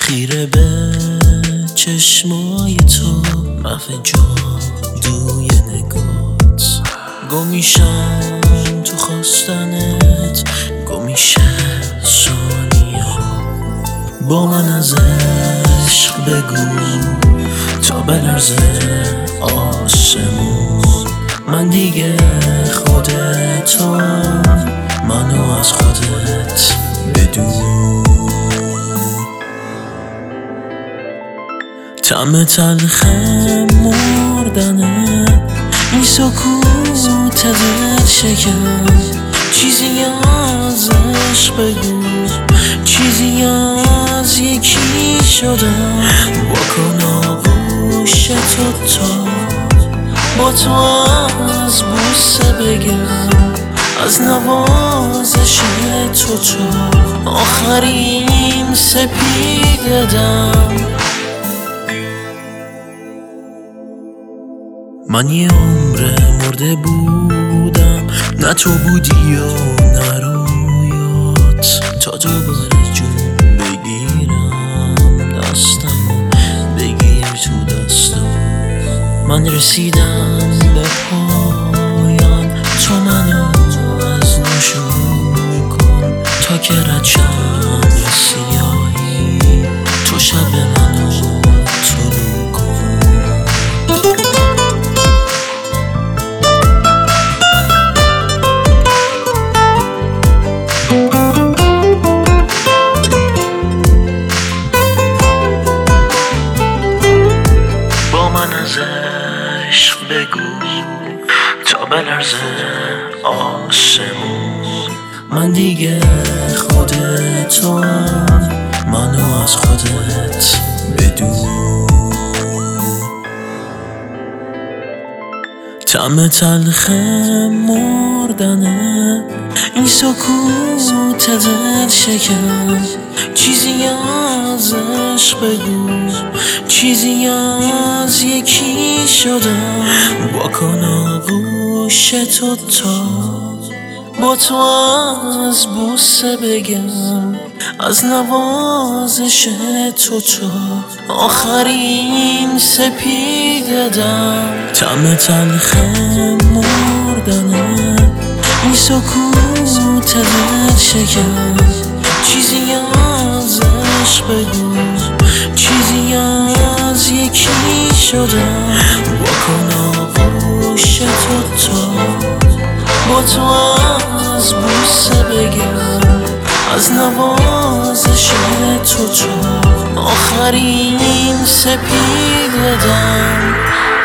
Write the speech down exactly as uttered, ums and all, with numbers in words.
خیره به چشمای تو، محو جادوی نگات. گم میشم تو خواستنت، گم میشه ثانیه ها. با من از عشق بگو تا بلرزه آسمون. من دیگه خودتو، منو از خودت بدون. طعم تلخ مردنه این سکوت دل شکن. چیزی از عشق بگو، چیزی از یکی شدم. با کن آغوش تو تا با تو از بوسه بگم، از نوازش تو تا آخرین سپیده دم. من یه عمر مرده بودم، نه تو بودی و نه رویات. تا دوباره جون بگیرم دستم، بگیر تو دستم. من رسیدم به پایان، تو منو از نو شروع کن تا که رد شم سیاهی. تو شب منو طلوع کن. با من از عشق بگو تا بلرزه آسمون. من دیگه خودتو، منو از خودت بدون. طعم تلخ مردنه این سکوت دل شکن. چیزی از عشق بگو، چیزی از یکی شدم. با کن آغوش تو تا با تو از بوسه بگم، از نوازش تو تا آخرین سپیده دم. طعم تلخ مردنه این سکوت دل شکن. چیزی از عشق بگو، چیزی از یکی شدم. با کن آغوش تو تا با تو از بوسه بگم، از نوازش تو تا آخرین سپیده دم.